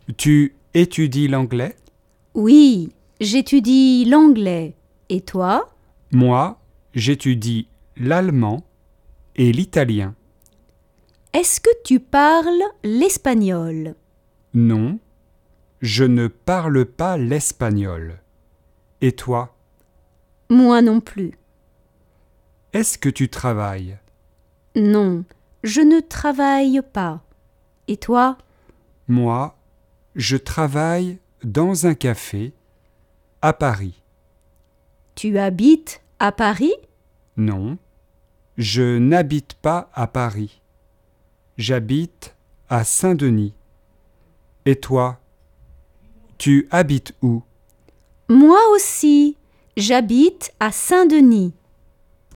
Tu étudies l'anglais? Oui, j'étudie l'anglais. Et toi? Moi, j'étudie l'allemand et l'italien. Est-ce que tu parles l'espagnol? Non, je ne parle pas l'espagnol. Et toi? Moi non plus. Est-ce que tu travailles? Non, je ne travaille pas. Et toi? Moi, je travaille dans un café à Paris. Tu habites à Paris? Non, je n'habite pas à Paris. J'habite à Saint-Denis. Et toi, tu habites où? Moi aussi, j'habite à Saint-Denis.